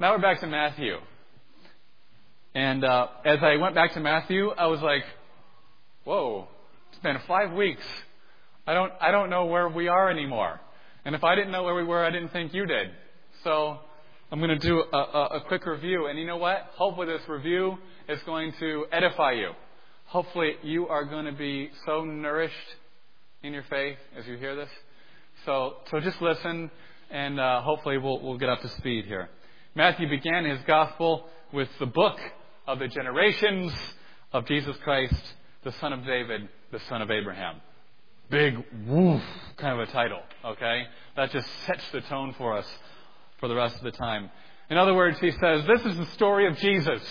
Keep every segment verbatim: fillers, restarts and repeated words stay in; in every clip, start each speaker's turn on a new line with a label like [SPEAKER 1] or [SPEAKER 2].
[SPEAKER 1] Now we're back to Matthew. And uh, as I went back to Matthew, I was like, whoa, it's been five weeks. I don't I don't know where we are anymore. And if I didn't know where we were, I didn't think you did. So I'm going to do a, a, a quick review. And you know what? Hopefully this review is going to edify you. Hopefully you are going to be so nourished in your faith as you hear this. So so just listen, and uh, hopefully we'll we'll get up to speed here. Matthew began his gospel with the book of the generations of Jesus Christ, the son of David, the son of Abraham. Big woof kind of a title, okay? That just sets the tone for us for the rest of the time. In other words, he says, this is the story of Jesus.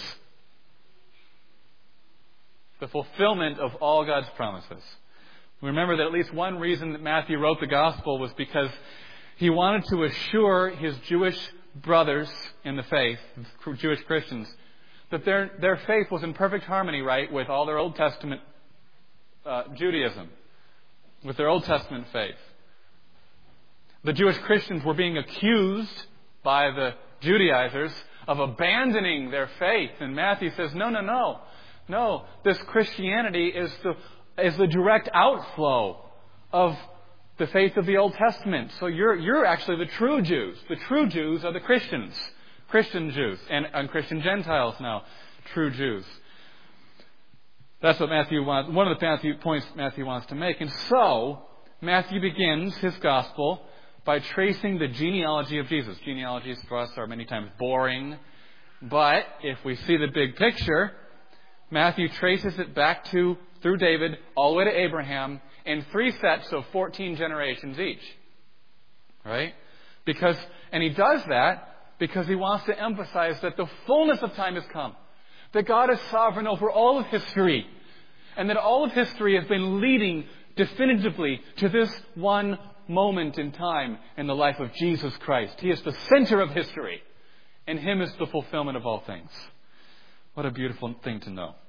[SPEAKER 1] The fulfillment of all God's promises. Remember that at least one reason that Matthew wrote the gospel was because he wanted to assure his Jewish brothers in the faith, Jewish Christians, that their their faith was in perfect harmony, right, with all their Old Testament uh, Judaism, with their Old Testament faith. The Jewish Christians were being accused by the Judaizers of abandoning their faith. And Matthew says, no, no, no. No, this Christianity is the is the direct outflow of the faith of the Old Testament. So you're you're actually the true Jews. The true Jews are the Christians. Christian Jews. And, and Christian Gentiles now. True Jews. That's what Matthew wants. One of the Matthew points Matthew wants to make. And so, Matthew begins his gospel by tracing the genealogy of Jesus. Genealogies for us are many times boring. But if we see the big picture, Matthew traces it back to, through David, all the way to Abraham, in three sets of fourteen generations each. Right? Because, and he does that because he wants to emphasize that the fullness of time has come. That God is sovereign over all of history. And that all of history has been leading definitively to this one moment in time in the life of Jesus Christ. He is the center of history. And Him is the fulfillment of all things. What a beautiful thing to know.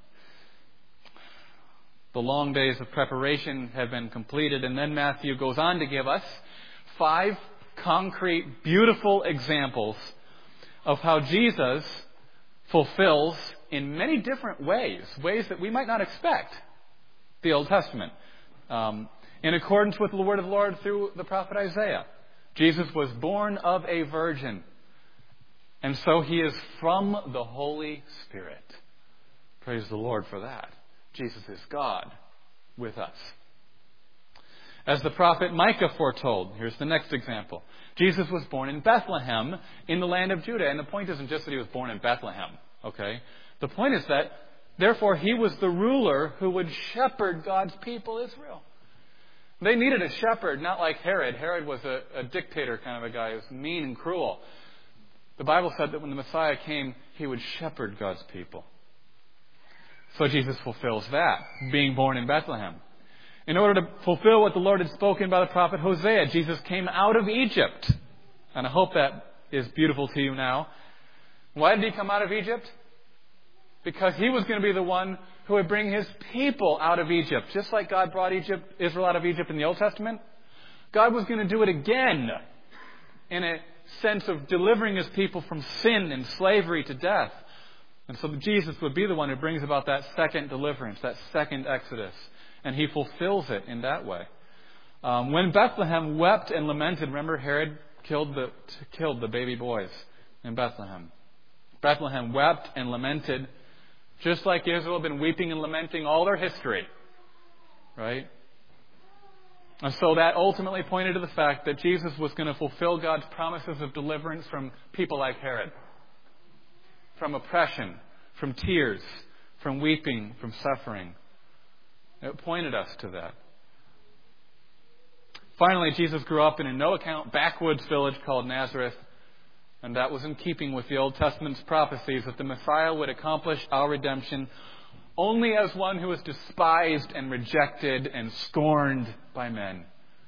[SPEAKER 1] The long days of preparation have been completed, and then Matthew goes on to give us five concrete, beautiful examples of how Jesus fulfills in many different ways, ways that we might not expect, the Old Testament. Um, in accordance with the word of the Lord through the prophet Isaiah. Jesus was born of a virgin, and so He is from the Holy Spirit. Praise the Lord for that. Jesus is God with us. As the prophet Micah foretold, here's the next example. Jesus was born in Bethlehem in the land of Judah. And the point isn't just that He was born in Bethlehem. Okay? The point is that, therefore, He was the ruler who would shepherd God's people, Israel. They needed a shepherd, not like Herod. Herod was a, a dictator kind of a guy. He was mean and cruel. The Bible said that when the Messiah came, He would shepherd God's people. So Jesus fulfills that, being born in Bethlehem. In order to fulfill what the Lord had spoken by the prophet Hosea, Jesus came out of Egypt. And I hope that is beautiful to you now. Why did He come out of Egypt? Because He was going to be the one who would bring His people out of Egypt. Just like God brought Egypt, Israel out of Egypt in the Old Testament. God was going to do it again in a sense of delivering His people from sin and slavery to death. And so Jesus would be the one who brings about that second deliverance, that second Exodus. And He fulfills it in that way. Um, when Bethlehem wept and lamented, remember Herod killed the killed the baby boys in Bethlehem. Bethlehem wept and lamented, just like Israel had been weeping and lamenting all their history. Right? And so that ultimately pointed to the fact that Jesus was going to fulfill God's promises of deliverance from people like Herod. From oppression, from tears, from weeping, from suffering. It pointed us to that. Finally, Jesus grew up in a no-account backwoods village called Nazareth. And that was in keeping with the Old Testament's prophecies that the Messiah would accomplish our redemption only as one who was despised and rejected and scorned by men.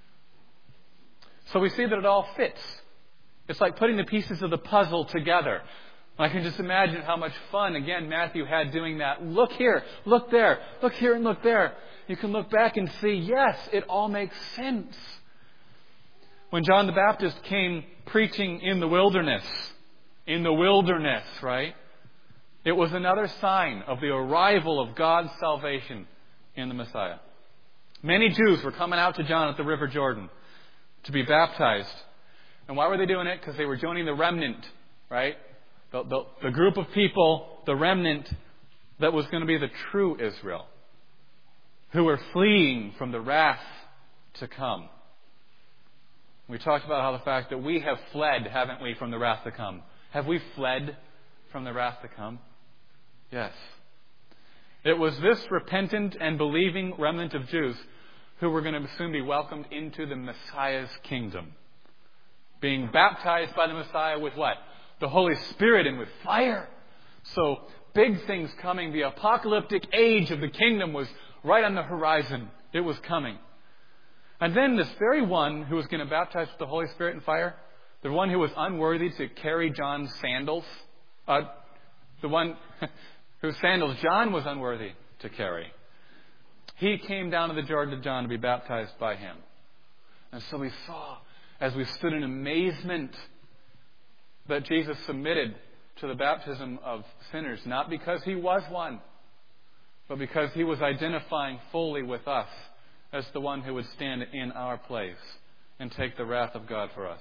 [SPEAKER 1] So we see that it all fits. It's like putting the pieces of the puzzle together. I can just imagine how much fun, again, Matthew had doing that. Look here, look there, look here and look there. You can look back and see, yes, it all makes sense. When John the Baptist came preaching in the wilderness, in the wilderness, right? It was another sign of the arrival of God's salvation in the Messiah. Many Jews were coming out to John at the River Jordan to be baptized. And why were they doing it? Because they were joining the remnant, right? The, the, the group of people, the remnant, that was going to be the true Israel, who were fleeing from the wrath to come. We talked about how the fact that we have fled, haven't we, from the wrath to come. Have we fled from the wrath to come? Yes. It was this repentant and believing remnant of Jews who were going to soon be welcomed into the Messiah's kingdom. Being baptized by the Messiah with what? The Holy Spirit and with fire. So, big things coming. The apocalyptic age of the kingdom was right on the horizon. It was coming. And then this very one who was going to baptize with the Holy Spirit and fire, the one who was unworthy to carry John's sandals, uh, the one whose sandals John was unworthy to carry, he came down to the Jordan to John to be baptized by him. And so we saw, as we stood in amazement, that Jesus submitted to the baptism of sinners, not because he was one, but because he was identifying fully with us as the one who would stand in our place and take the wrath of God for us.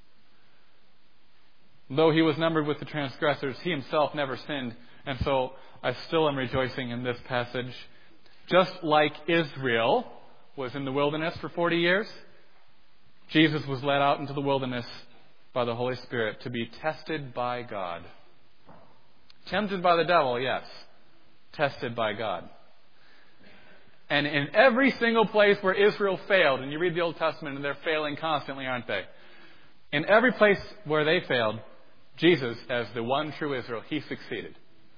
[SPEAKER 1] Though he was numbered with the transgressors, he himself never sinned, and so I still am rejoicing in this passage. Just like Israel was in the wilderness for forty years, Jesus was led out into the wilderness by the Holy Spirit to be tested by God. Tempted by the devil, yes. Tested by God. And in every single place where Israel failed, and you read the Old Testament and they're failing constantly, aren't they? In every place where they failed, Jesus, as the one true Israel, he succeeded.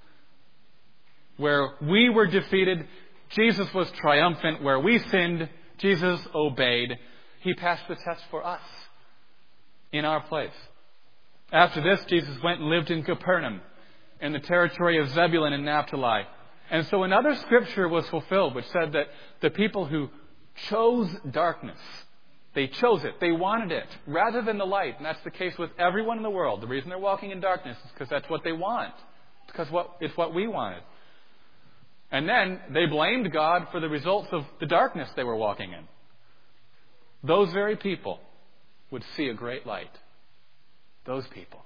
[SPEAKER 1] Where we were defeated, Jesus was triumphant. Where we sinned, Jesus obeyed. He passed the test for us in our place. After this, Jesus went and lived in Capernaum, in the territory of Zebulun and Naphtali. And so another scripture was fulfilled, which said that the people who chose darkness, they chose it, they wanted it, rather than the light. And that's the case with everyone in the world. The reason they're walking in darkness is because that's what they want. It's because what, it's what we wanted. And then they blamed God for the results of the darkness they were walking in. Those very people would see a great light. Those people.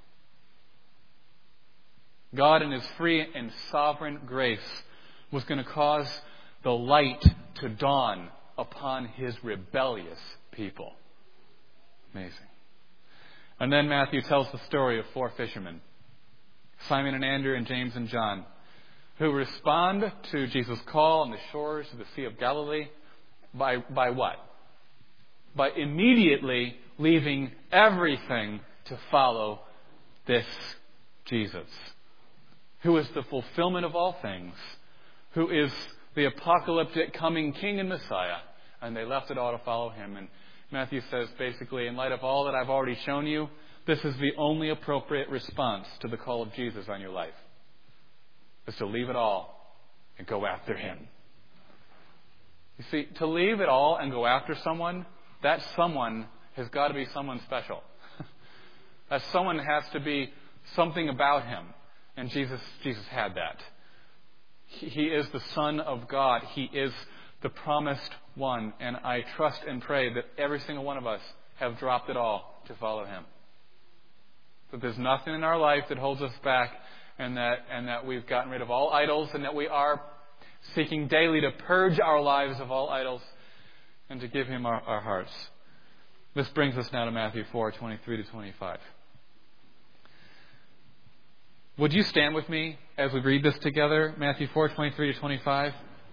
[SPEAKER 1] God in His free and sovereign grace was going to cause the light to dawn upon His rebellious people. Amazing. And then Matthew tells the story of four fishermen, Simon and Andrew and James and John, who respond to Jesus' call on the shores of the Sea of Galilee by, by what? By immediately leaving everything to follow this Jesus, who is the fulfillment of all things, who is the apocalyptic coming King and Messiah, and they left it all to follow Him. And Matthew says, basically, in light of all that I've already shown you, this is the only appropriate response to the call of Jesus on your life, is to leave it all and go after Him. You see, to leave it all and go after someone, that someone has got to be someone special. That someone has to be something about Him. And Jesus, Jesus had that. He, he is the Son of God. He is the promised one. And I trust and pray that every single one of us have dropped it all to follow Him. That there's nothing in our life that holds us back, and that and that we've gotten rid of all idols, and that we are seeking daily to purge our lives of all idols and to give Him our, our hearts. This brings us now to Matthew four, twenty-three to twenty-five. Would you stand with me as we read this together? Matthew four, twenty-three to twenty-five.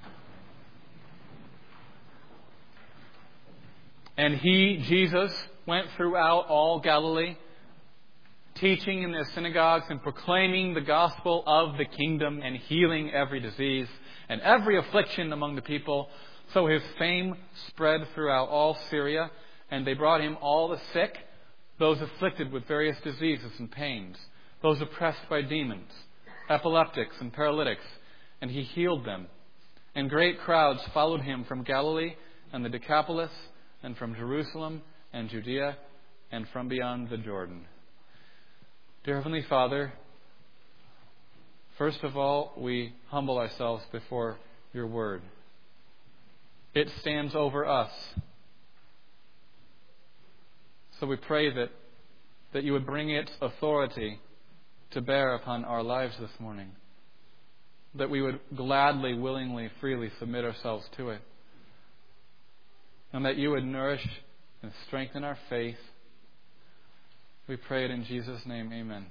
[SPEAKER 1] And He, Jesus, went throughout all Galilee, teaching in their synagogues and proclaiming the gospel of the kingdom and healing every disease and every affliction among the people. So His fame spread throughout all Syria, and they brought Him all the sick, those afflicted with various diseases and pains, those oppressed by demons, epileptics and paralytics, and He healed them. And great crowds followed Him from Galilee and the Decapolis, and from Jerusalem and Judea, and from beyond the Jordan. Dear Heavenly Father, first of all, we humble ourselves before your word. It stands over us. So we pray that, that you would bring its authority to bear upon our lives this morning. That we would gladly, willingly, freely submit ourselves to it. And that you would nourish and strengthen our faith. We pray it in Jesus' name. Amen.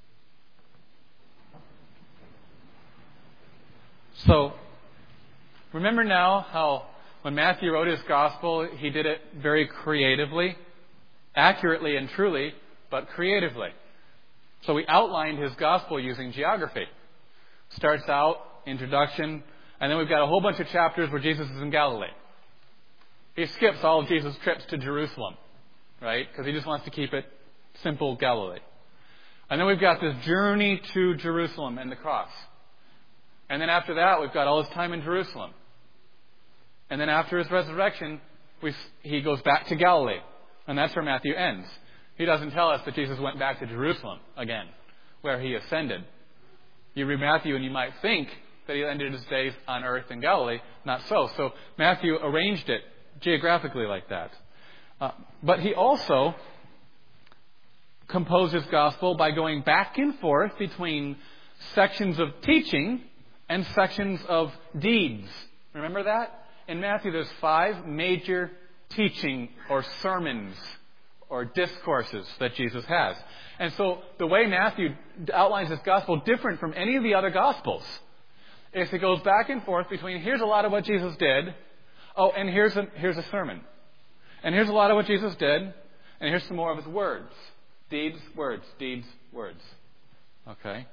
[SPEAKER 1] So, remember now how when Matthew wrote his gospel, he did it very creatively, accurately and truly, but creatively. So he outlined his gospel using geography. Starts out, introduction, and then we've got a whole bunch of chapters where Jesus is in Galilee. He skips all of Jesus' trips to Jerusalem, right? Because he just wants to keep it simple Galilee. And then we've got this journey to Jerusalem and the cross. And then after that, we've got all his time in Jerusalem. And then after his resurrection, we, he goes back to Galilee. And that's where Matthew ends. He doesn't tell us that Jesus went back to Jerusalem again, where he ascended. You read Matthew and you might think that he ended his days on earth in Galilee. Not so. So Matthew arranged it geographically like that. Uh, but he also composed his gospel by going back and forth between sections of teaching and sections of deeds. Remember that? In Matthew, there's five major teaching or sermons or discourses that Jesus has. And so the way Matthew outlines his gospel, different from any of the other gospels, is it goes back and forth between here's a lot of what Jesus did, oh, and here's a, here's a sermon. And here's a lot of what Jesus did, and here's some more of his words. Deeds, words, deeds, words. Okay?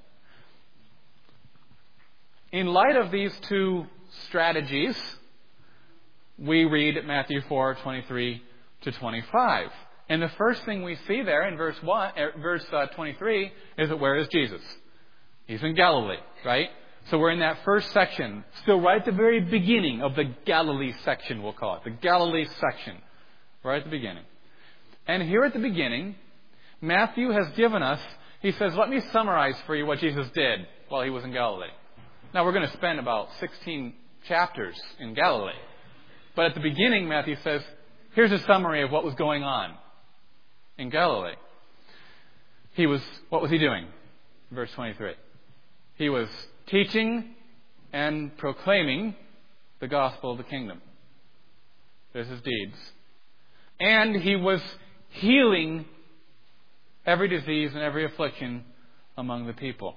[SPEAKER 1] In light of these two strategies, we read Matthew four, twenty-three to twenty-five. And the first thing we see there in verse one, er, verse uh, twenty-three is that where is Jesus? He's in Galilee, right? So we're in that first section, still right at the very beginning of the Galilee section, we'll call it. The Galilee section, right at the beginning. And here at the beginning, Matthew has given us, he says, let me summarize for you what Jesus did while he was in Galilee. Now we're going to spend about sixteen chapters in Galilee. But at the beginning, Matthew says, here's a summary of what was going on in Galilee. He was, what was he doing? Verse twenty-three. He was teaching and proclaiming the gospel of the kingdom. There's his deeds. And he was healing every disease and every affliction among the people.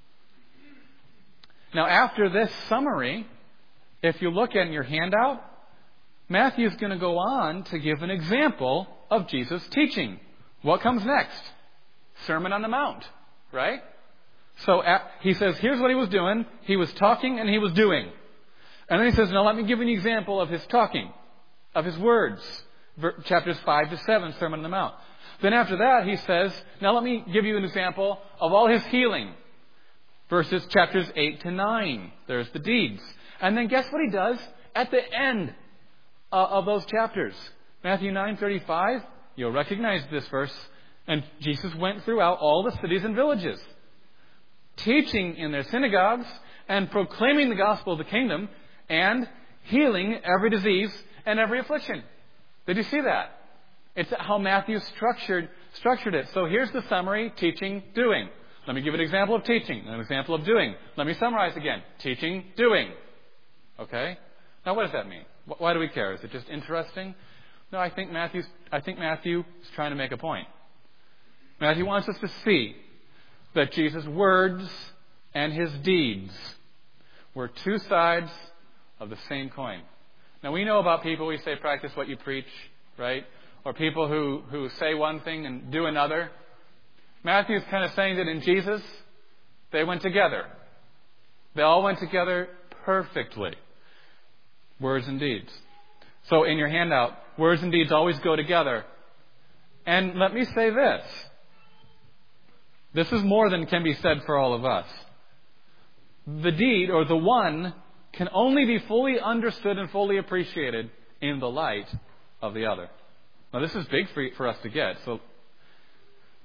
[SPEAKER 1] Now, after this summary, if you look in your handout, Matthew's going to go on to give an example of Jesus' teaching. What comes next? Sermon on the Mount, right? So he says, here's what he was doing. He was talking and he was doing. And then he says, now let me give you an example of his talking, of his words. Chapters five to seven, Sermon on the Mount. Then after that, he says, now let me give you an example of all his healing. Verses chapters eight to nine. There's the deeds. And then guess what he does at the end uh, of those chapters? Matthew nine thirty-five. You'll recognize this verse. And Jesus went throughout all the cities and villages, teaching in their synagogues and proclaiming the gospel of the kingdom and healing every disease and every affliction. Did you see that? It's how Matthew structured structured it. So here's the summary: teaching, doing. Let me give an example of teaching, an example of doing. Let me summarize again. Teaching, doing. Okay? Now what does that mean? Why do we care? Is it just interesting? No, I think Matthew's, I think Matthew is trying to make a point. Matthew wants us to see that Jesus' words and his deeds were two sides of the same coin. Now we know about people, we say practice what you preach, right? Or people who, who say one thing and do another. Matthew's kind of saying that in Jesus, they went together. They all went together perfectly. Words and deeds. So in your handout, words and deeds always go together. And let me say this. This is more than can be said for all of us. The deed, or the one, can only be fully understood and fully appreciated in the light of the other. Now this is big for, for us to get. So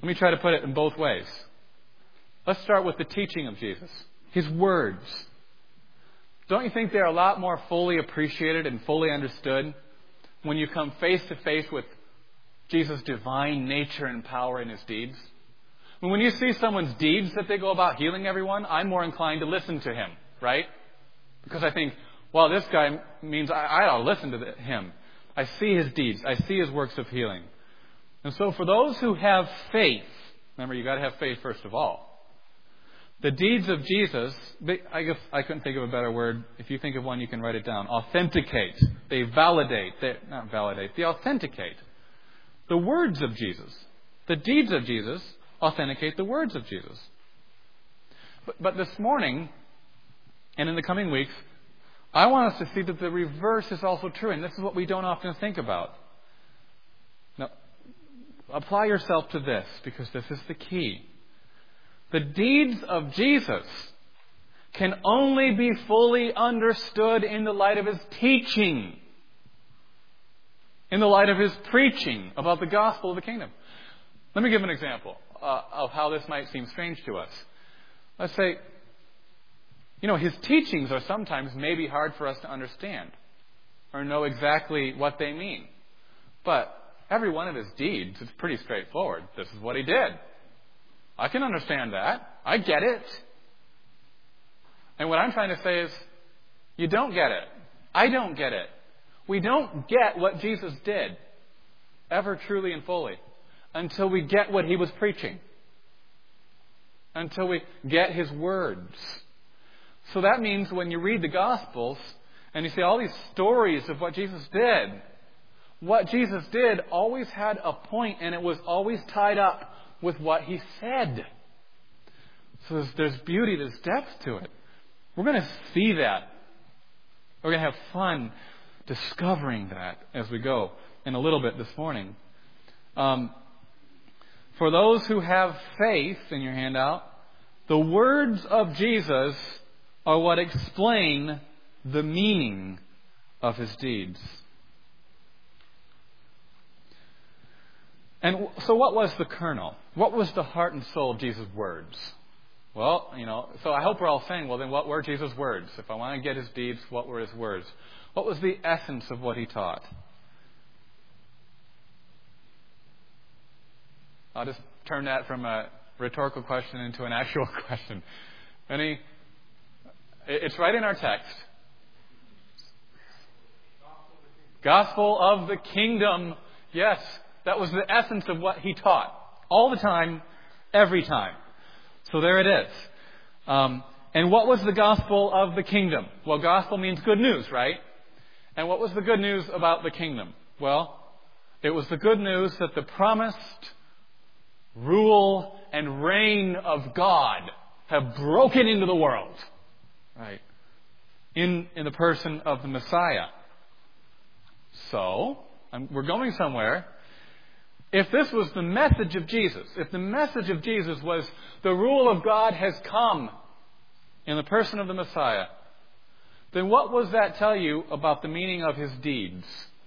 [SPEAKER 1] Let me try to put it in both ways. Let's start with the teaching of Jesus. His words. Don't you think they're a lot more fully appreciated and fully understood when you come face to face with Jesus' divine nature and power in His deeds? When you see someone's deeds that they go about healing everyone, I'm more inclined to listen to him, right? Because I think, well, this guy means I, I ought to listen to the, him. I see his deeds. I see his works of healing. And so for those who have faith, remember, you've got to have faith first of all. The deeds of Jesus, they, I guess I couldn't think of a better word. If you think of one, you can write it down. Authenticate. They validate. They, not validate. They authenticate the words of Jesus. The deeds of Jesus authenticate the words of Jesus. But, but this morning, and in the coming weeks, I want us to see that the reverse is also true. And this is what we don't often think about. Now, apply yourself to this, because this is the key. The deeds of Jesus can only be fully understood in the light of His teaching, in the light of His preaching about the gospel of the kingdom. Let me give an example uh, of how this might seem strange to us. Let's say, you know, His teachings are sometimes maybe hard for us to understand or know exactly what they mean. But every one of His deeds is pretty straightforward. This is what He did. I can understand that. I get it. And what I'm trying to say is, you don't get it. I don't get it. We don't get what Jesus did, ever truly and fully, until we get what He was preaching. Until we get His words. So that means when you read the Gospels, and you see all these stories of what Jesus did, what Jesus did always had a point, and it was always tied up with what He said. So there's, there's beauty, there's depth to it. We're going to see that. We're going to have fun discovering that as we go in a little bit this morning. Um, for those who have faith in your handout, the words of Jesus are what explain the meaning of His deeds. And so what was the kernel? What was the heart and soul of Jesus' words? Well, you know, so I hope we're all saying, well, then what were Jesus' words? If I want to get His deeds, what were His words? What was the essence of what He taught? I'll just turn that from a rhetorical question into an actual question. Any? It's right in our text. Gospel of the kingdom. Yes. That was the essence of what He taught. All the time, every time. So there it is. Um, and what was the gospel of the kingdom? Well, gospel means good news, right? And what was the good news about the kingdom? Well, it was the good news that the promised rule and reign of God have broken into the world. Right? In, in the person of the Messiah. So, I'm, we're going somewhere. If this was the message of Jesus, if the message of Jesus was the rule of God has come in the person of the Messiah, then what does that tell you about the meaning of His deeds?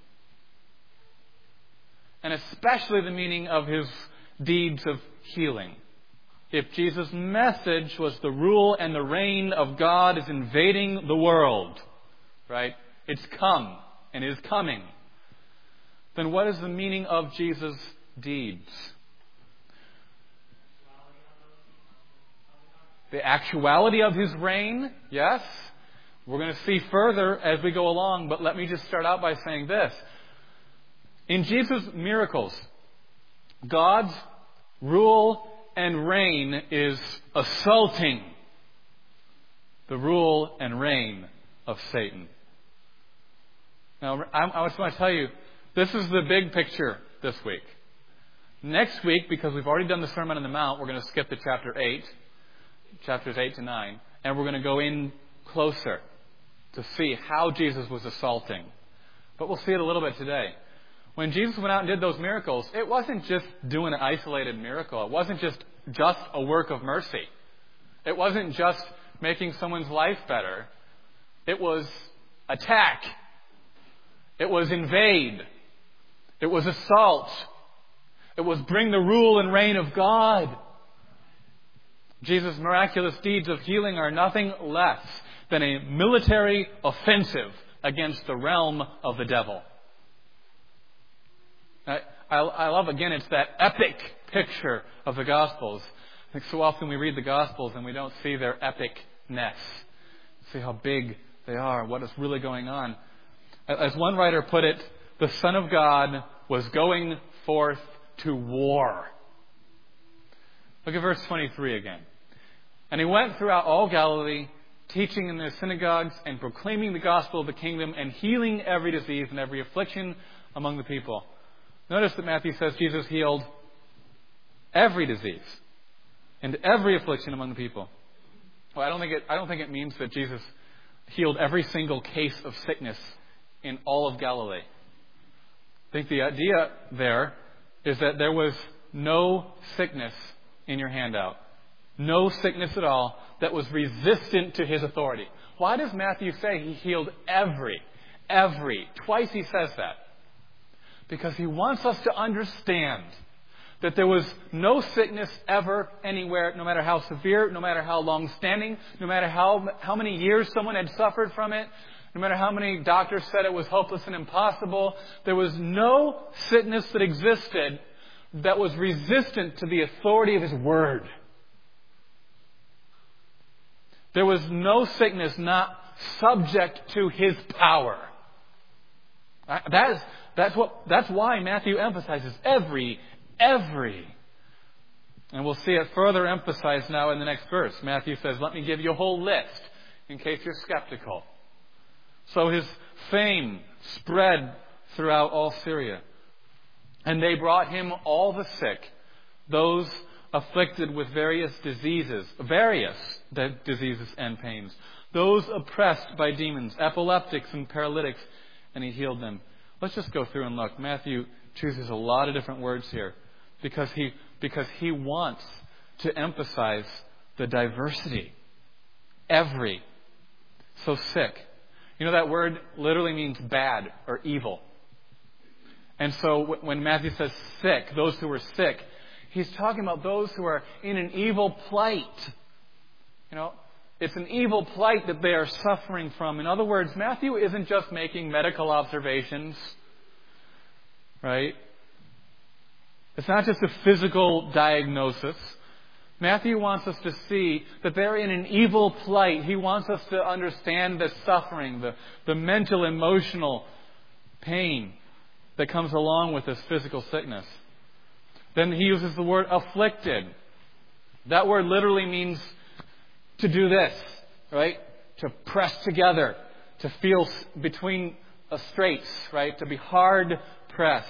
[SPEAKER 1] And especially the meaning of His deeds of healing. If Jesus' message was the rule and the reign of God is invading the world, right? It's come and is coming. Then what is the meaning of Jesus' deeds? The actuality of His reign, yes. We're going to see further as we go along, but let me just start out by saying this. In Jesus' miracles, God's rule and reign is assaulting the rule and reign of Satan. Now, I just want to tell you, this is the big picture this week. Next week, because we've already done the Sermon on the Mount, we're going to skip to chapter eight, chapters eight to nine, and we're going to go in closer to see how Jesus was assaulting. But we'll see it a little bit today. When Jesus went out and did those miracles, it wasn't just doing an isolated miracle. It wasn't just, just a work of mercy. It wasn't just making someone's life better. It was attack. It was invade. It was assault. It was bring the rule and reign of God. Jesus' miraculous deeds of healing are nothing less than a military offensive against the realm of the devil. I, I, I love, again, it's that epic picture of the Gospels. I think so often we read the Gospels and we don't see their epicness. See how big they are, what is really going on. As one writer put it, the Son of God was going forth to war. Look at verse twenty-three again. And he went throughout all Galilee, teaching in their synagogues and proclaiming the gospel of the kingdom and healing every disease and every affliction among the people. Notice that Matthew says Jesus healed every disease and every affliction among the people. Well, I don't think it, I don't think it means that Jesus healed every single case of sickness in all of Galilee. I think the idea there is that there was no sickness in your handout. No sickness at all that was resistant to his authority. Why does Matthew say he healed every, every? Twice he says that. Because he wants us to understand that there was no sickness ever anywhere, no matter how severe, no matter how long-standing, no matter how, how many years someone had suffered from it, no matter how many doctors said it was hopeless and impossible. There was no sickness that existed that was resistant to the authority of his word. There was no sickness not subject to his power. That is, that's what, that's why Matthew emphasizes every, every. And we'll see it further emphasized now in the next verse. Matthew says, let me give you a whole list in case you're skeptical. So his fame spread throughout all Syria. And they brought him all the sick, those afflicted with various diseases, various diseases and pains, those oppressed by demons, epileptics and paralytics, and he healed them. Let's just go through and look. Matthew chooses a lot of different words here because he because he wants to emphasize the diversity. Every. So sick. You know that word literally means bad or evil. And so when Matthew says sick, those who were sick, he's talking about those who are in an evil plight. You know, it's an evil plight that they are suffering from. In other words, Matthew isn't just making medical observations, right? It's not just a physical diagnosis. Matthew wants us to see that they're in an evil plight. He wants us to understand the suffering, the, the mental, emotional pain that comes along with this physical sickness. Then he uses the word afflicted. That word literally means to do this, right? To press together, to feel between a straits, right? To be hard pressed.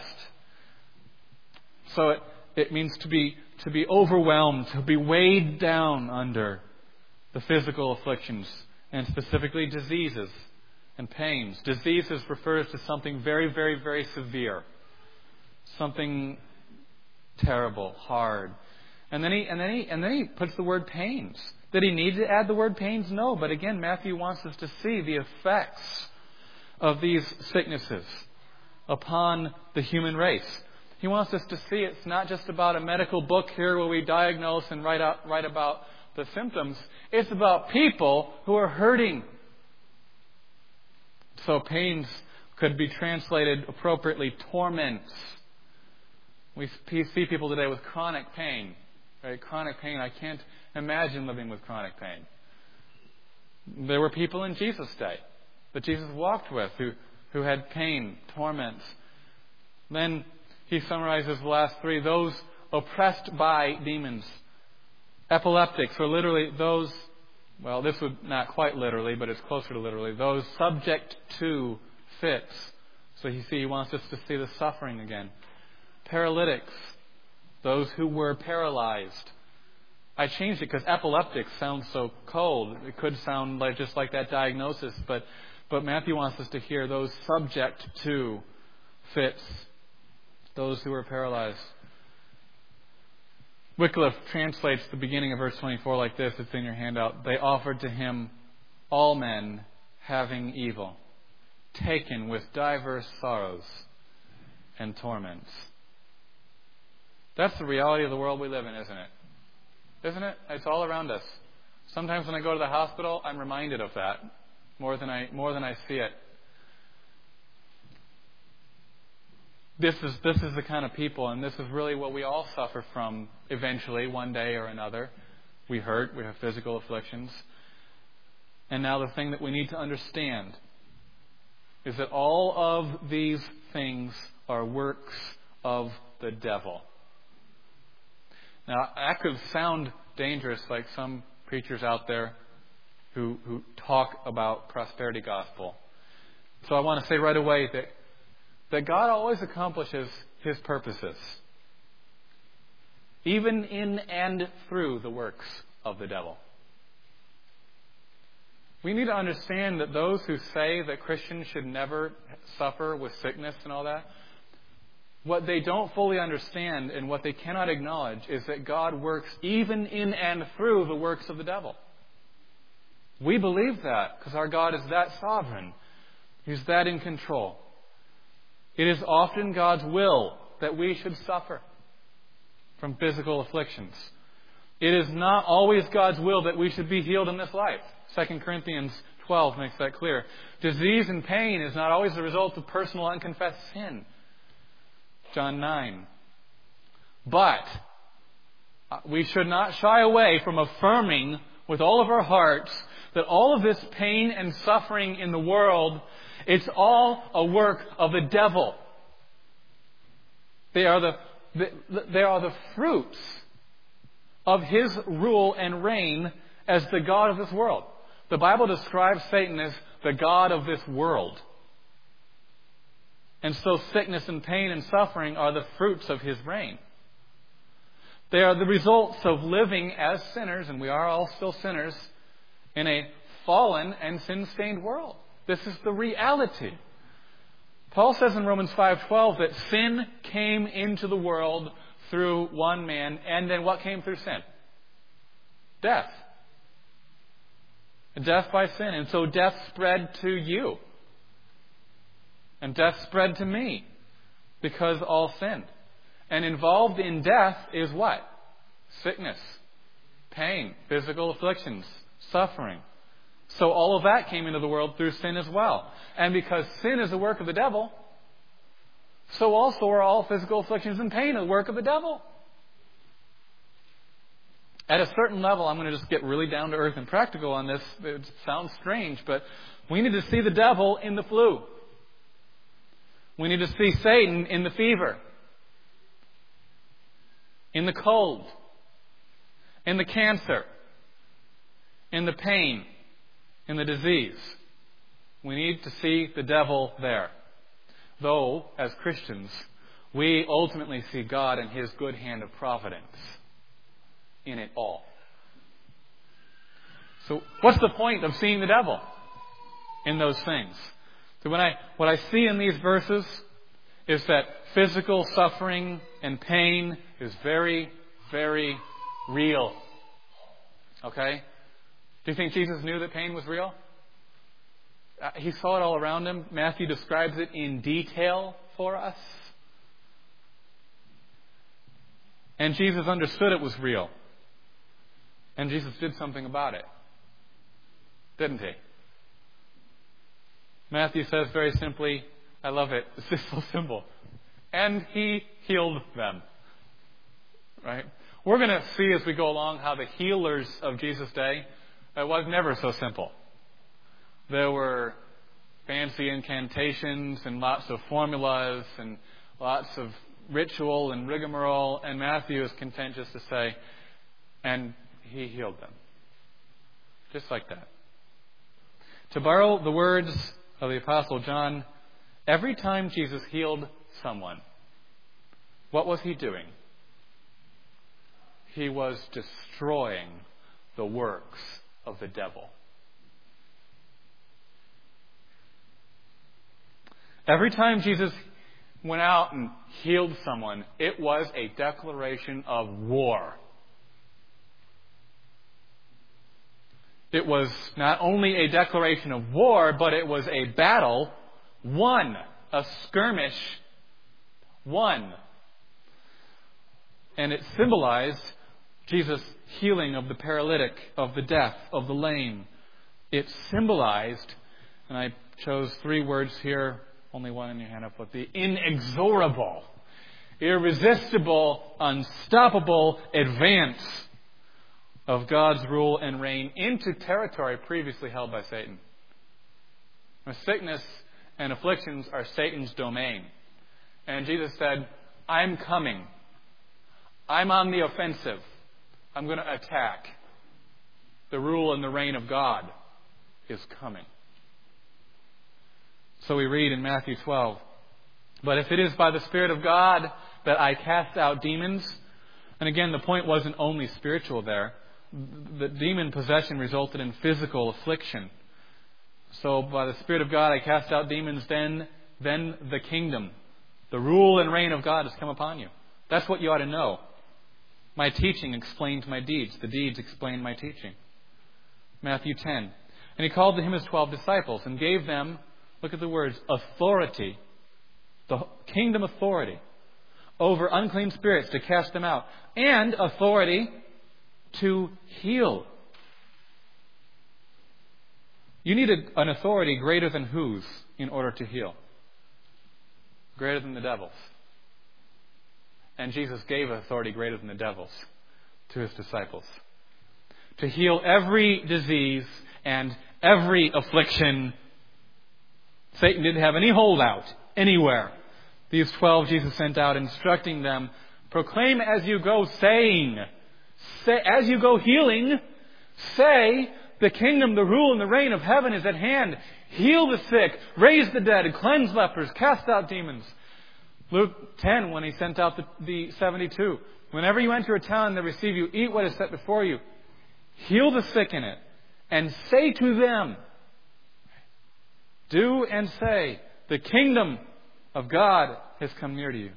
[SPEAKER 1] So it, it means to be to be overwhelmed, to be weighed down under the physical afflictions, and specifically diseases and pains. Diseases refers to something very, very, very severe. Something terrible, hard. And then he and then he and then he puts the word pains. Did he need to add the word pains? No. But again, Matthew wants us to see the effects of these sicknesses upon the human race. He wants us to see it's not just about a medical book here where we diagnose and write out write about the symptoms. It's about people who are hurting. So pains could be translated appropriately torments. We see people today with chronic pain. Right? Chronic pain. I can't imagine living with chronic pain. There were people in Jesus' day that Jesus walked with who, who had pain, torments. Then he summarizes the last three. Those oppressed by demons. Epileptics, or literally those, well, this would not quite literally, but it's closer to literally, those subject to fits. So you see, he wants us to see the suffering again. Paralytics, those who were paralyzed. I changed it because epileptic sounds so cold. It could sound like just like that diagnosis, but but Matthew wants us to hear those subject to fits, those who were paralyzed. Wycliffe translates the beginning of verse twenty-four like this. It's in your handout. They offered to him all men having evil, taken with diverse sorrows and torments. That's the reality of the world we live in, isn't it? Isn't it? It's all around us. Sometimes when I go to the hospital, I'm reminded of that more than I more than I see it. This is this is the kind of people, and this is really what we all suffer from eventually, one day or another. We hurt, we have physical afflictions. And now the thing that we need to understand is that all of these things are works of the devil. Now, that could sound dangerous, like some preachers out there who, who talk about prosperity gospel. So I want to say right away that, that God always accomplishes His purposes, even in and through the works of the devil. We need to understand that those who say that Christians should never suffer with sickness and all that, what they don't fully understand and what they cannot acknowledge is that God works even in and through the works of the devil. We believe that because our God is that sovereign. He's that in control. It is often God's will that we should suffer from physical afflictions. It is not always God's will that we should be healed in this life. Second Corinthians twelve makes that clear. Disease and pain is not always the result of personal unconfessed sin. John nine. But we should not shy away from affirming with all of our hearts that all of this pain and suffering in the world, it's all a work of the devil. They are the, the they are the fruits of his rule and reign as the God of this world. The Bible describes Satan as the God of this world. And so sickness and pain and suffering are the fruits of his reign. They are the results of living as sinners, and we are all still sinners, in a fallen and sin-stained world. This is the reality. Paul says in Romans five twelve that sin came into the world through one man, and then what came through sin? Death. Death by sin. And so death spread to you. And death spread to me because all sinned. And involved in death is what? Sickness, pain, physical afflictions, suffering. So all of that came into the world through sin as well. And because sin is the work of the devil, so also are all physical afflictions and pain the work of the devil. At a certain level, I'm going to just get really down to earth and practical on this. It sounds strange, but we need to see the devil in the flu. We need to see Satan in the fever, in the cold, in the cancer, in the pain, in the disease. We need to see the devil there. Though, as Christians, we ultimately see God and His good hand of providence in it all. So what's the point of seeing the devil in those things? So when I, what I see in these verses is that physical suffering and pain is very, very real. Okay? Do you think Jesus knew that pain was real? Uh, he saw it all around Him. Matthew describes it in detail for us. And Jesus understood it was real. And Jesus did something about it. Didn't He? Matthew says very simply, I love it, it's just so simple. And He healed them. Right? We're going to see as we go along how the healers of Jesus' day, it was never so simple. There were fancy incantations and lots of formulas and lots of ritual and rigmarole, and Matthew is content just to say, and He healed them. Just like that. To borrow the words of the Apostle John, every time Jesus healed someone, what was He doing? He was destroying the works of the devil. Every time Jesus went out and healed someone, it was a declaration of war. It was not only a declaration of war, but it was a battle won, a skirmish won. And it symbolized Jesus' healing of the paralytic, of the deaf, of the lame. It symbolized, and I chose three words here, only one in your hand up, but the inexorable, irresistible, unstoppable advance of God's rule and reign into territory previously held by Satan. Now, sickness and afflictions are Satan's domain. And Jesus said, I'm coming. I'm on the offensive. I'm going to attack. The rule and the reign of God is coming. So we read in Matthew twelve, but if it is by the Spirit of God that I cast out demons, and again, the point wasn't only spiritual there. The demon possession resulted in physical affliction. So by the Spirit of God I cast out demons, then, then the kingdom, the rule and reign of God has come upon you. That's what you ought to know. My teaching explains my deeds. The deeds explain my teaching. Matthew ten. And he called to him his twelve disciples and gave them, look at the words, authority, the kingdom authority, over unclean spirits to cast them out, and authority to heal. You need a, an authority greater than whose in order to heal? Greater than the devil's. And Jesus gave authority greater than the devil's to his disciples. To heal every disease and every affliction. Satan didn't have any holdout anywhere. These twelve Jesus sent out, instructing them, proclaim as you go, saying, say, as you go healing, say, the kingdom, the rule, and the reign of heaven is at hand. Heal the sick, raise the dead, cleanse lepers, cast out demons. Luke ten, when he sent out the, the seventy-two, whenever you enter a town and they receive you, eat what is set before you. Heal the sick in it, and say to them, do and say, the kingdom of God has come near to you.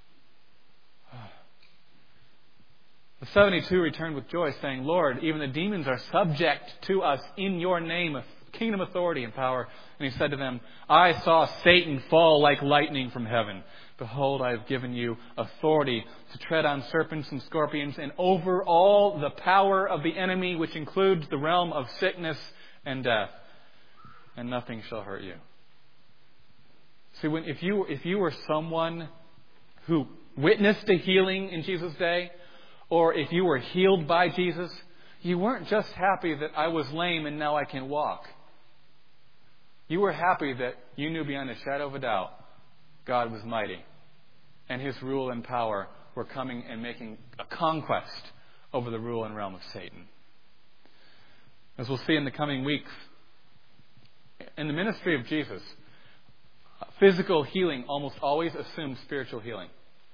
[SPEAKER 1] The seventy-two returned with joy, saying, Lord, even the demons are subject to us in your name, of kingdom authority and power. And he said to them, I saw Satan fall like lightning from heaven. Behold, I have given you authority to tread on serpents and scorpions and over all the power of the enemy, which includes the realm of sickness and death. And nothing shall hurt you. See, when, if you if you were someone who witnessed a healing in Jesus' day, or if you were healed by Jesus, you weren't just happy that I was lame and now I can walk. You were happy that you knew beyond a shadow of a doubt God was mighty, and His rule and power were coming and making a conquest over the rule and realm of Satan. As we'll see in the coming weeks, in the ministry of Jesus, physical healing almost always assumes spiritual healing.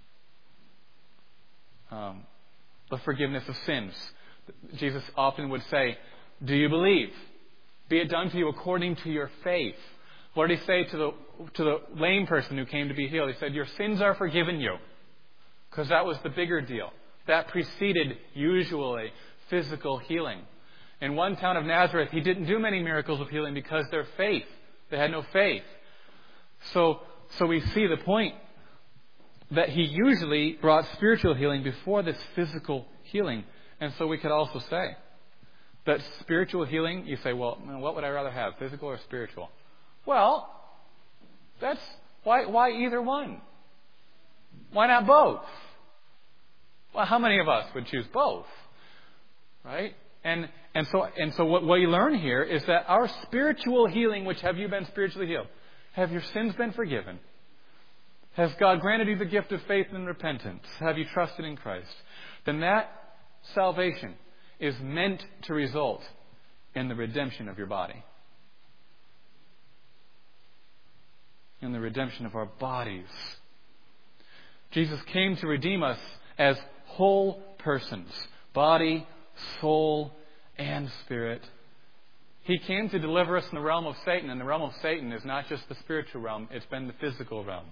[SPEAKER 1] Um, the forgiveness of sins. Jesus often would say, do you believe? Be it done to you according to your faith. What did He say to the to the lame person who came to be healed? He said, your sins are forgiven you. Because that was the bigger deal. That preceded, usually, physical healing. In one town of Nazareth, He didn't do many miracles of healing because their faith. They had no faith. So, so we see the point that He usually brought spiritual healing before this physical healing. And so we could also say that spiritual healing, you say, well, what would I rather have, physical or spiritual? Well, that's why why either one? Why not both? Well, how many of us would choose both? Right? And and so and so what, what you learn here is that our spiritual healing, which have you been spiritually healed? Have your sins been forgiven? Has God granted you the gift of faith and repentance? Have you trusted in Christ? Then that salvation is meant to result in the redemption of your body. In the redemption of our bodies. Jesus came to redeem us as whole persons. Body, soul, and spirit. He came to deliver us in the realm of Satan. And the realm of Satan is not just the spiritual realm. It's been the physical realm.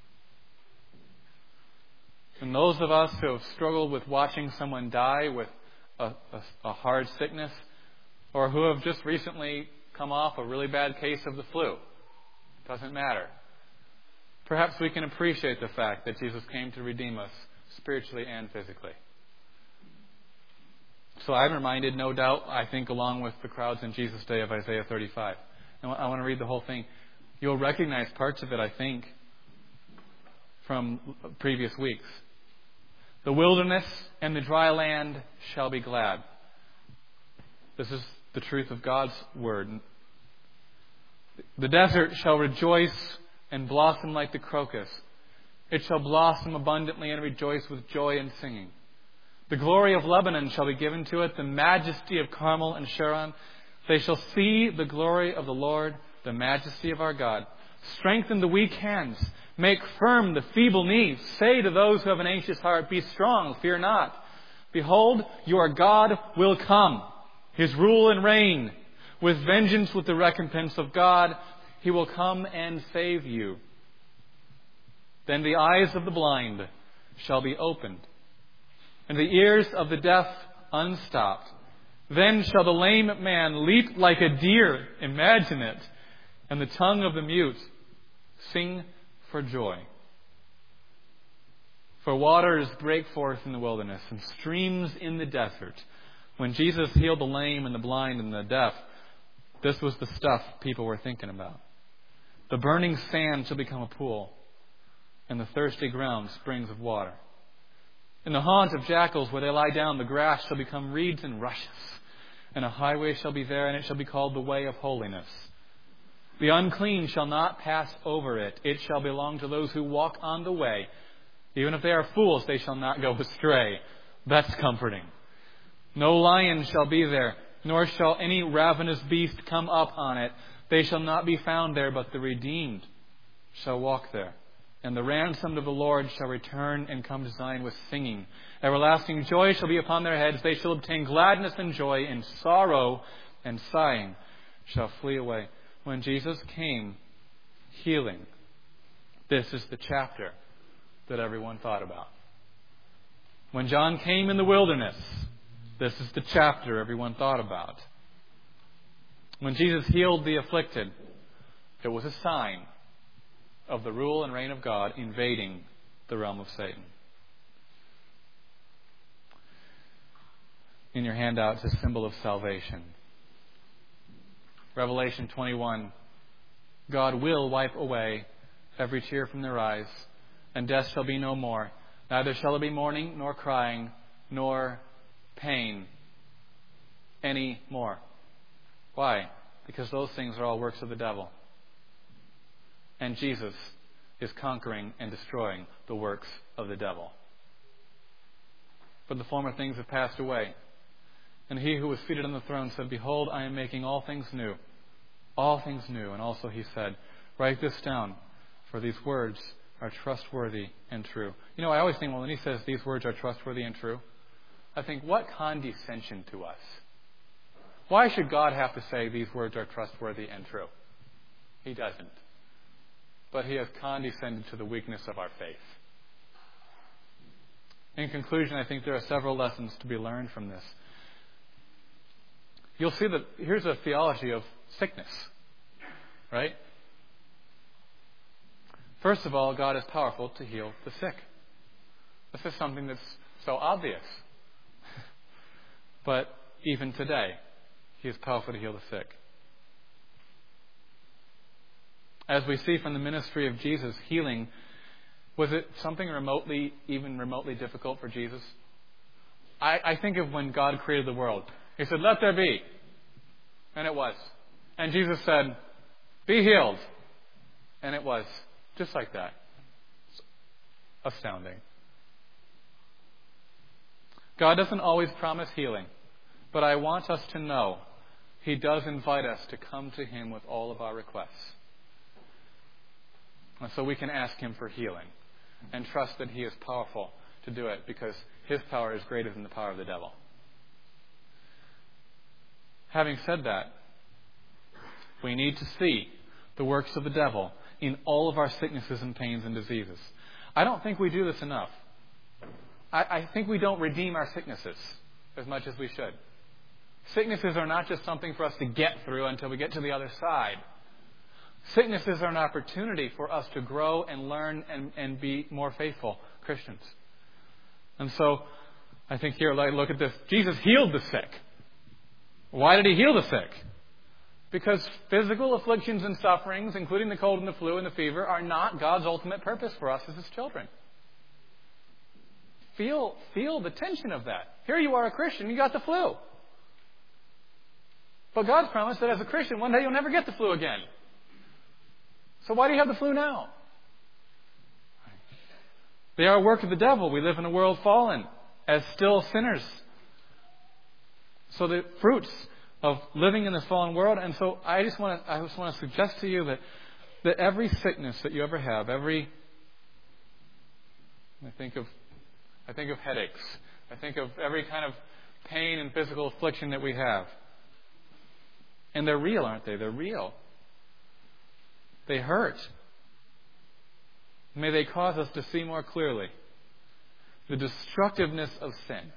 [SPEAKER 1] And those of us who have struggled with watching someone die with a, a, a hard sickness, or who have just recently come off a really bad case of the flu, doesn't matter. Perhaps we can appreciate the fact that Jesus came to redeem us spiritually and physically. So I'm reminded, no doubt, I think along with the crowds in Jesus' day, of Isaiah thirty-five. And I want to read the whole thing. You'll recognize parts of it, I think, from previous weeks. The wilderness and the dry land shall be glad. This is the truth of God's word. The desert shall rejoice and blossom like the crocus. It shall blossom abundantly and rejoice with joy and singing. The glory of Lebanon shall be given to it, the majesty of Carmel and Sharon. They shall see the glory of the Lord, the majesty of our God. Strengthen the weak hands. Make firm the feeble knees. Say to those who have an anxious heart, be strong, fear not. Behold, your God will come. His rule and reign. With vengeance, with the recompense of God, He will come and save you. Then the eyes of the blind shall be opened, and the ears of the deaf unstopped. Then shall the lame man leap like a deer, imagine it, and the tongue of the mute sing for joy. For waters break forth in the wilderness and streams in the desert. When Jesus healed the lame and the blind and the deaf, this was the stuff people were thinking about. The burning sand shall become a pool, and the thirsty ground springs of water. In the haunt of jackals where they lie down, the grass shall become reeds and rushes, and a highway shall be there, and it shall be called the way of holiness. The unclean shall not pass over it. It shall belong to those who walk on the way. Even if they are fools, they shall not go astray. That's comforting. No lion shall be there, nor shall any ravenous beast come up on it. They shall not be found there, but the redeemed shall walk there. And the ransomed of the Lord shall return and come to Zion with singing. Everlasting joy shall be upon their heads. They shall obtain gladness and joy, and sorrow and sighing shall flee away. When Jesus came healing, this is the chapter that everyone thought about. When John came in the wilderness, this is the chapter everyone thought about. When Jesus healed the afflicted, it was a sign of the rule and reign of God invading the realm of Satan. In your handout, it's a symbol of salvation. Revelation twenty-one, God will wipe away every tear from their eyes, and death shall be no more. Neither shall there be mourning, nor crying, nor pain any more. Why? Because those things are all works of the devil. And Jesus is conquering and destroying the works of the devil. But the former things have passed away. And he who was seated on the throne said, Behold, I am making all things new. All things new. And also he said, Write this down, for these words are trustworthy and true. You know, I always think, well, when he says these words are trustworthy and true, I think, what condescension to us. Why should God have to say these words are trustworthy and true? He doesn't. But He has condescended to the weakness of our faith. In conclusion, I think there are several lessons to be learned from this. You'll see that here's a theology of sickness, right? First of all, God is powerful to heal the sick. This is something that's so obvious. But even today, He is powerful to heal the sick. As we see from the ministry of Jesus, healing, was it something remotely, even remotely difficult for Jesus? I, I think of when God created the world. He said, let there be. And it was. And Jesus said, be healed. And it was. Just like that. It's astounding. God doesn't always promise healing. But I want us to know He does invite us to come to Him with all of our requests. And so we can ask Him for healing and trust that He is powerful to do it because His power is greater than the power of the devil. Having said that, we need to see the works of the devil in all of our sicknesses and pains and diseases. I don't think we do this enough. I, I think we don't redeem our sicknesses as much as we should. Sicknesses are not just something for us to get through until we get to the other side. Sicknesses are an opportunity for us to grow and learn and, and be more faithful Christians. And so, I think here, like, look at this. Jesus healed the sick. Why did he heal the sick? Because physical afflictions and sufferings, including the cold and the flu and the fever, are not God's ultimate purpose for us as His children. Feel, feel the tension of that. Here you are a Christian, you got the flu. But God's promised that as a Christian, one day you'll never get the flu again. So why do you have the flu now? They are a work of the devil. We live in a world fallen, as still sinners. So the fruits of living in this fallen world. And so I just want to I just want to suggest to you that that every sickness that you ever have, every I think of I think of headaches. I think of every kind of pain and physical affliction that we have. And they're real, aren't they? They're real. They hurt. May they cause us to see more clearly the destructiveness of sin.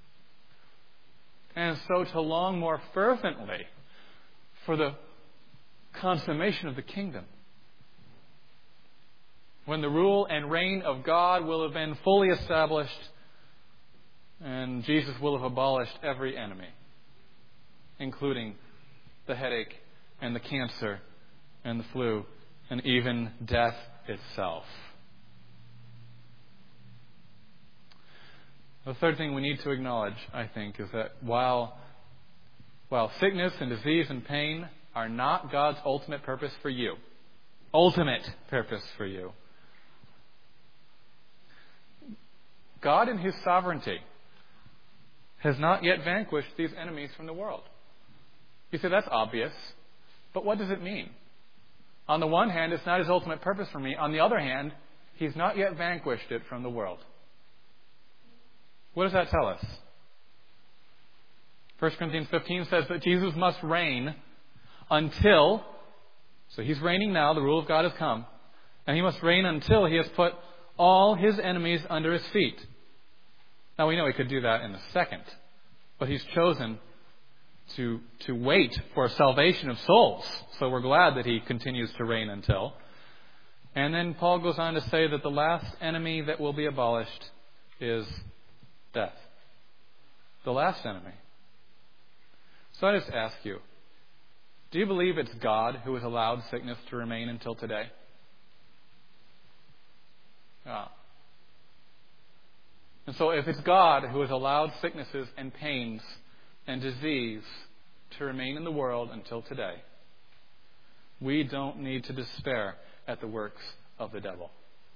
[SPEAKER 1] And so to long more fervently for the consummation of the kingdom. When the rule and reign of God will have been fully established and Jesus will have abolished every enemy, including the headache and the cancer and the flu and even death itself. The third thing we need to acknowledge, I think, is that while, while sickness and disease and pain are not God's ultimate purpose for you, ultimate purpose for you, God in His sovereignty has not yet vanquished these enemies from the world. You say, that's obvious, but what does it mean? On the one hand, it's not His ultimate purpose for me. On the other hand, He's not yet vanquished it from the world. What does that tell us? First Corinthians fifteen says that Jesus must reign until, so He's reigning now, the rule of God has come, and He must reign until He has put all His enemies under His feet. Now we know He could do that in a second, but He's chosen to, to wait for salvation of souls. So we're glad that He continues to reign until. And then Paul goes on to say that the last enemy that will be abolished is death. The last enemy. So I just ask you, do you believe it's God who has allowed sickness to remain until today? Yeah. And so if it's God who has allowed sicknesses and pains and disease to remain in the world until today, we don't need to despair at the works of the devil.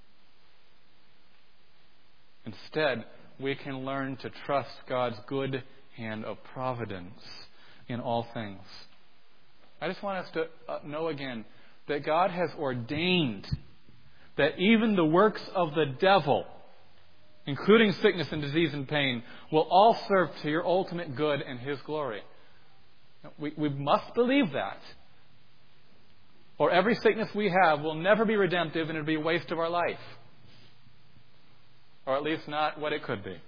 [SPEAKER 1] Instead, we can learn to trust God's good hand of providence in all things. I just want us to know again that God has ordained that even the works of the devil, including sickness and disease and pain, will all serve to your ultimate good and His glory. We, we must believe that. Or every sickness we have will never be redemptive and it will be a waste of our life. Or at least not what it could be.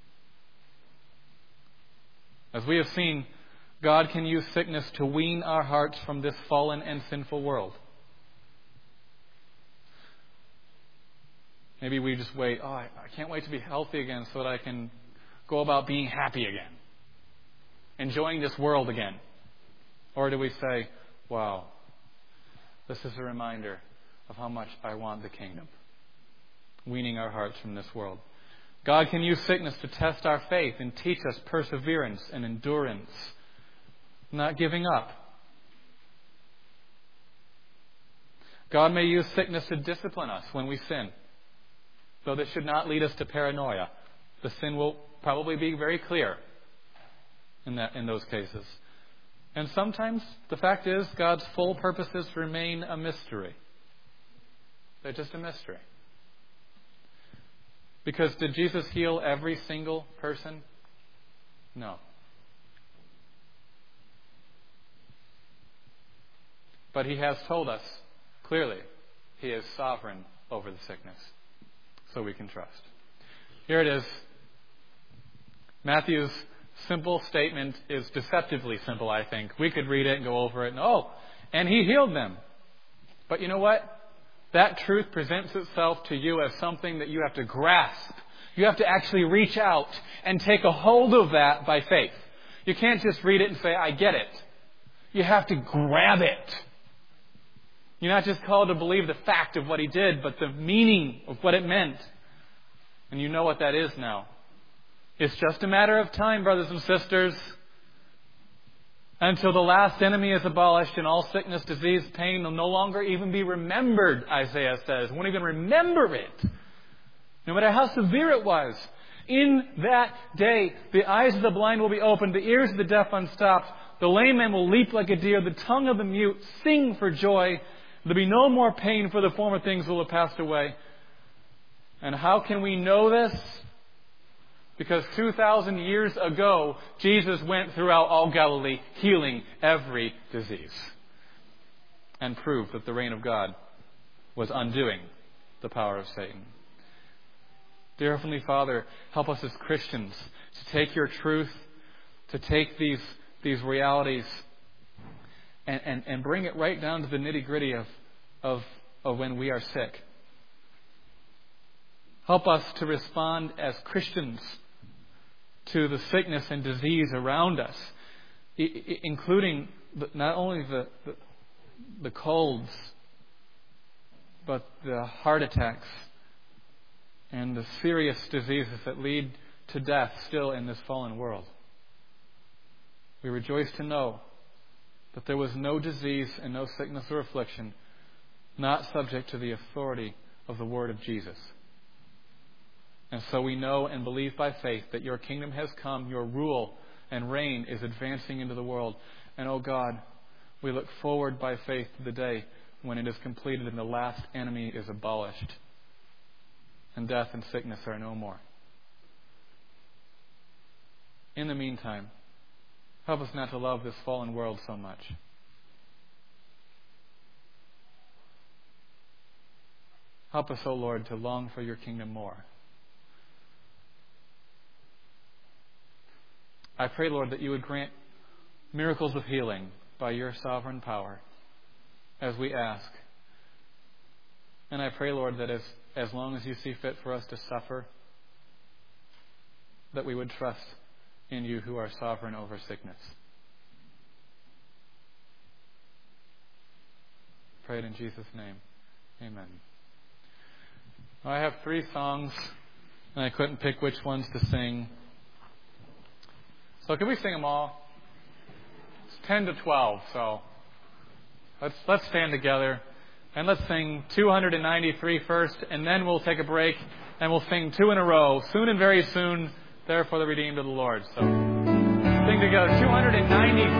[SPEAKER 1] As we have seen, God can use sickness to wean our hearts from this fallen and sinful world. Maybe we just wait, oh, I can't wait to be healthy again so that I can go about being happy again, enjoying this world again. Or do we say, wow, this is a reminder of how much I want the kingdom, weaning our hearts from this world. God can use sickness to test our faith and teach us perseverance and endurance, not giving up. God may use sickness to discipline us when we sin, though this should not lead us to paranoia. The sin will probably be very clear in that in those cases. And sometimes the fact is God's full purposes remain a mystery. They're just a mystery. Because did Jesus heal every single person? No. But He has told us clearly He is sovereign over the sickness. So we can trust. Here it is. Matthew's simple statement is deceptively simple, I think. We could read it and go over it and, oh, and He healed them. But you know what? That truth presents itself to you as something that you have to grasp. You have to actually reach out and take a hold of that by faith. You can't just read it and say, I get it. You have to grab it. You're not just called to believe the fact of what He did, but the meaning of what it meant. And you know what that is now. It's just a matter of time, brothers and sisters, until the last enemy is abolished and all sickness, disease, pain will no longer even be remembered, Isaiah says. Won't even remember it. No matter how severe it was. In that day, the eyes of the blind will be opened, the ears of the deaf unstopped, the lame man will leap like a deer, the tongue of the mute sing for joy. There'll be no more pain, for the former things will have passed away. And how can we know this? Because two thousand years ago, Jesus went throughout all Galilee, healing every disease. And proved that the reign of God was undoing the power of Satan. Dear Heavenly Father, help us as Christians to take Your truth, to take these, these realities and, and, and bring it right down to the nitty-gritty of, of, of when we are sick. Help us to respond as Christians to the sickness and disease around us, including not only the, the, the colds, but the heart attacks and the serious diseases that lead to death still in this fallen world. We rejoice to know that there was no disease and no sickness or affliction not subject to the authority of the Word of Jesus. And so we know and believe by faith that Your kingdom has come, Your rule and reign is advancing into the world. And oh God, we look forward by faith to the day when it is completed and the last enemy is abolished and death and sickness are no more. In the meantime, help us not to love this fallen world so much. Help us, O Lord, to long for Your kingdom more. I pray, Lord, that You would grant miracles of healing by Your sovereign power as we ask. And I pray, Lord, that as, as long as You see fit for us to suffer, that we would trust in You who are sovereign over sickness. Pray it in Jesus' name. Amen. I have three songs, and I couldn't pick which ones to sing. So can we sing them all? It's ten to twelve, so let's let's stand together and let's sing two ninety-three first, and then we'll take a break and we'll sing two in a row. Soon and very soon, therefore the redeemed of the Lord. So sing together two ninety-three.